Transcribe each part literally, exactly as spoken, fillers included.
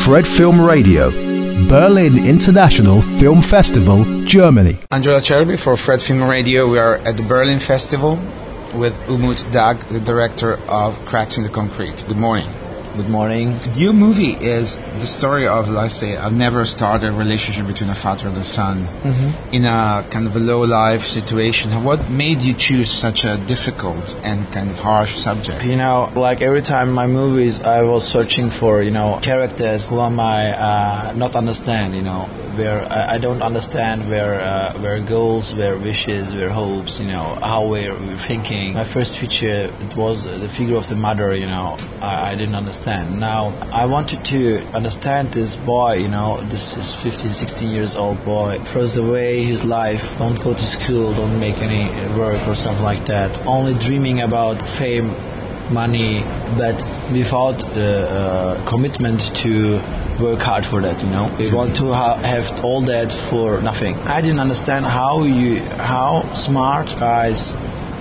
Fred Film Radio, Berlin International Film Festival, Germany. Angela Cherby for Fred Film Radio. We are at the Berlin Festival with Umut Dag, the director of Cracks in the Concrete. Good morning. Good morning. Your movie is the story of, let's say, a never started relationship between a father and a son mm-hmm. in a kind of a low life situation. What made you choose such a difficult and kind of harsh subject? You know, like every time in my movies, I was searching for, you know, characters who I might uh, not understand, you know, where I, I don't understand where uh, where goals, where wishes, where hopes, you know, how we're, we're thinking. My first feature, it was the figure of the mother, you know, I, I didn't understand. Now, I wanted to understand this boy, you know, this is fifteen, sixteen years old boy, throws away his life, don't go to school, don't make any work or something like that, only dreaming about fame, money, but without the uh, commitment to work hard for that, you know. We want to ha- have all that for nothing. I didn't understand how you, how smart guys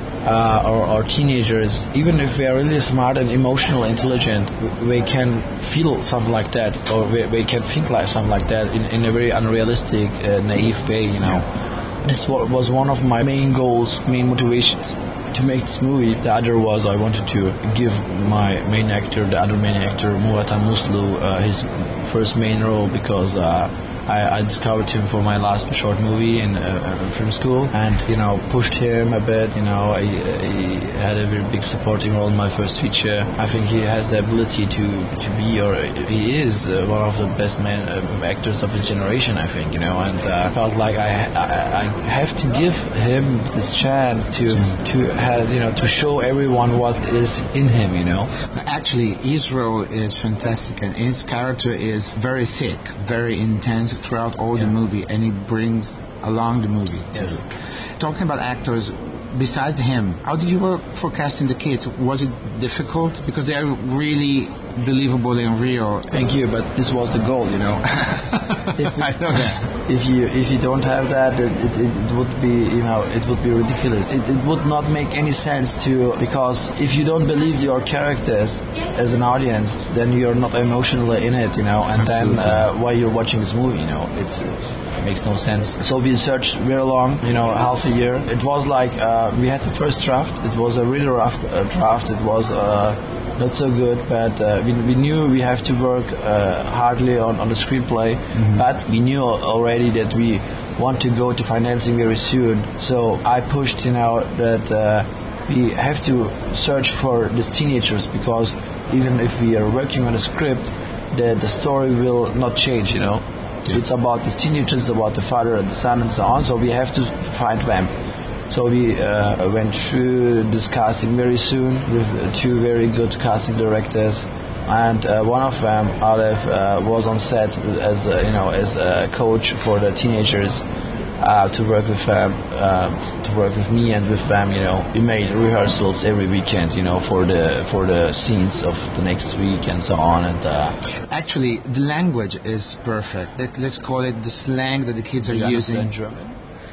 Uh, or, or teenagers, even if they are really smart and emotional, intelligent, they can feel something like that, or they, they can think like something like that in, in a very unrealistic, uh, naive way, you know. This was one of my main goals, main motivations to make this movie. The other was I wanted to give my main actor, the other main actor, Murat Muslu, uh, his first main role, because uh, I, I discovered him for my last short movie in uh, film school, and you know, pushed him a bit. You know, I, he had a very big supporting role in my first feature. I think he has the ability to to be, or he is uh, one of the best man, uh, actors of his generation, I think. You know, and uh, I felt like I, I I have to give him this chance to to have, you know, to show everyone what is in him. You know, actually, his role is fantastic, and his character is very thick, very intense throughout all yeah. the movie, and he brings along the movie too. Yes. Talking about actors, besides him, how did you work for casting the kids? Was it difficult? Because they are really believable and real. Thank you, but this was the goal, you know. if, I know that. If you if you don't have that, it, it, it would be, you know, it would be ridiculous. It, it would not make any sense to, because if you don't believe your characters as an audience, then you're not emotionally in it, you know. And Absolutely. then uh, while you're watching this movie, you know, it's, it's it makes no sense. So we searched very long, you know, half a year. It was like uh, we had the first draft. It was a really rough uh, draft. It was uh, not so good, but uh, we, we knew we have to work uh, hardly on, on the screenplay. Mm-hmm. But we knew already that we want to go to financing very soon. So I pushed, you know, that uh, we have to search for these teenagers, because even if we are working on a script, the the story will not change, you know. Yeah. It's about the teenagers, about the father and the son and so on, so we have to find them. So we uh, went through this casting very soon with two very good casting directors, and uh, one of them, Aleph, uh, was on set as a, you know, as a coach for the teenagers uh, to work with them, uh, to work with me and with them. You know, we made rehearsals every weekend, you know, for the for the scenes of the next week and so on. And uh, actually, the language is perfect. Let, let's call it the slang that the kids are you using. Understand German?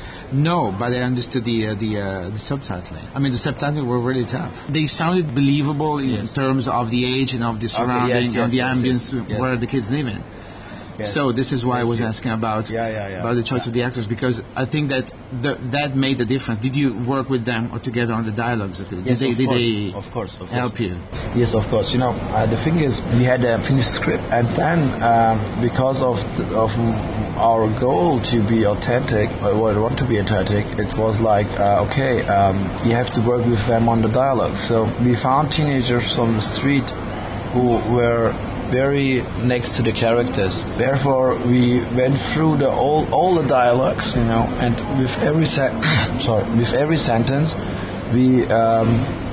No, but I understood the uh, the uh, the subtitling. I mean, the subtitles were really tough. They sounded believable in yes. terms of the age and of the surrounding okay, yes, yes, and the yes, ambience yes, yes. where the kids live in. Yes. So this is why Thank I was you. asking about yeah, yeah, yeah. about the choice yeah. of the actors, because I think that the, that made a difference. Did you work with them or together on the dialogues? Did yes, they, of, did course. they of course, of course. help you? Yes, of course. You know, uh, the thing is, we had a finished script, and then um, because of the, of our goal to be authentic, or what I want to be authentic, it was like uh, okay, um, you have to work with them on the dialogue. So we found teenagers on the street who were very next to the characters. Therefore, we went through the all all the dialogues, you know, and with every se- sorry, with every sentence, we um,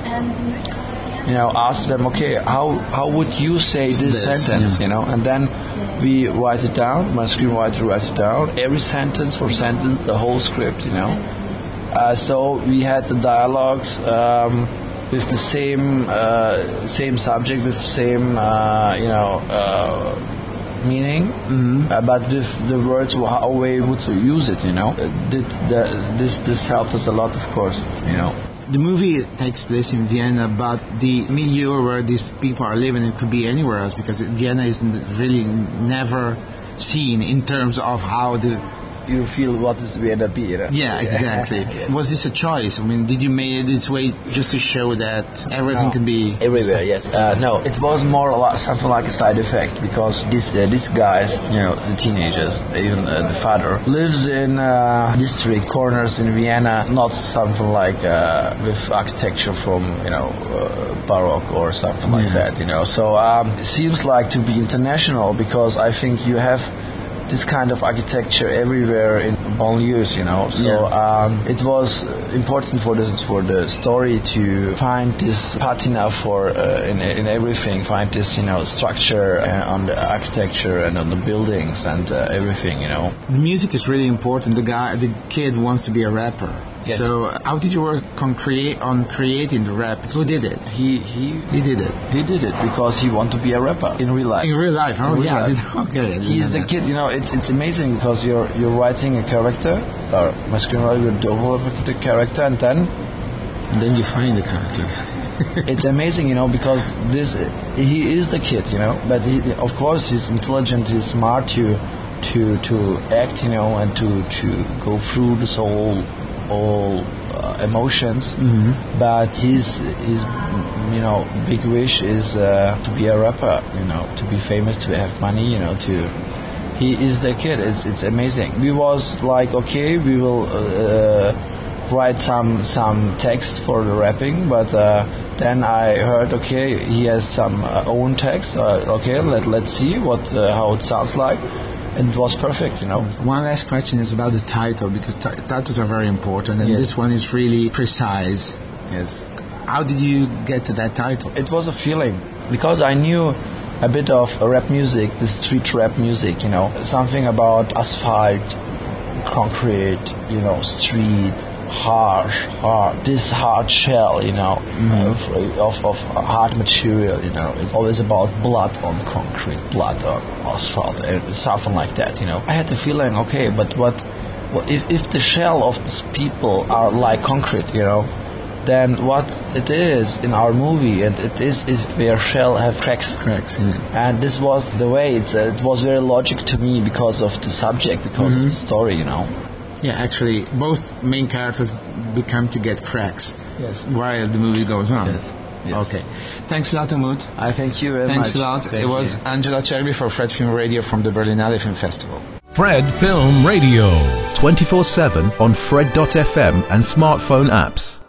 you know, asked them, okay, how how would you say this, this sentence, yeah. you know, and then we write it down. My screenwriter writes it down, every sentence for sentence, the whole script, you know. Uh, so we had the dialogues. Um, with the same uh, same subject, with the same uh, you know uh, meaning, mm-hmm. uh, but with the words how we would use it, you know. Uh, did the, this this helped us a lot, of course, you know. The movie takes place in Vienna, but the milieu where these people are living, it could be anywhere else, because Vienna is really never seen in terms of how the... You feel what is Vienna beer. Yeah, exactly. Yeah. Was this a choice? I mean, did you make it this way just to show that everything no. can be... Everywhere, yes. Uh, no, it was more like something like a side effect, because these uh, these guys, you know, the teenagers, even uh, the father, lives in uh, district corners in Vienna, not something like uh, with architecture from, you know, uh, Baroque or something like yeah. that, you know. So um, it seems like to be international, because I think you have this kind of architecture everywhere in banlieues, you know. So yeah. um, it was important for the for the story to find this patina for uh, in in everything. Find this, you know, structure uh, on the architecture and on the buildings and uh, everything, you know. The music is really important. The guy, the kid, wants to be a rapper. Yes. So how did you work on create on creating the rap? Who did it? He he he did it. He did it because he wanted to be a rapper in real life. In real life, oh real yeah. Life. Okay. He's the kid. You know, it's it's amazing because you're you're writing a character, or my screenwriter will develop the character, and then and then you find the character. It's amazing, you know, because this he is the kid, you know, but he, of course he's intelligent, he's smart to to to act, you know, and to to go through this whole. all uh, emotions, mm-hmm. but his his you know big wish is uh, to be a rapper, you know, to be famous, to have money, you know, to he is the kid. It's it's amazing. We was like, okay, we will uh, write some some text for the rapping, but uh, then I heard, okay, he has some uh, own text. Uh, okay, let let's see what uh, how it sounds like. And it was perfect, you know. One last question is about the title, because t- titles are very important, and yes. this one is really precise. Yes. How did you get to that title? It was a feeling, because I knew a bit of rap music, the street rap music, you know, something about asphalt, concrete, you know, street, harsh, hard, this hard shell, you know, mm-hmm. of, of hard material, you know. It's always about blood on concrete, blood on asphalt, something like that, you know. I had the feeling, okay, but what, what if, if the shell of these people are like concrete, you know, then what it is in our movie, and it is is their shell have cracks. Cracks, yeah. And this was the way, it's, uh, it was very logic to me because of the subject, because mm-hmm. of the story, you know. Yeah, actually, both main characters become to get cracks yes. while the movie goes on. Yes. Yes. Okay. Thanks a lot, Umut. I thank you very Thanks much. a lot. Thank it was you. Angela Cherby for Fred Film Radio from the Berlinale Film Festival. Fred Film Radio. twenty-four seven on Fred dot f m and smartphone apps.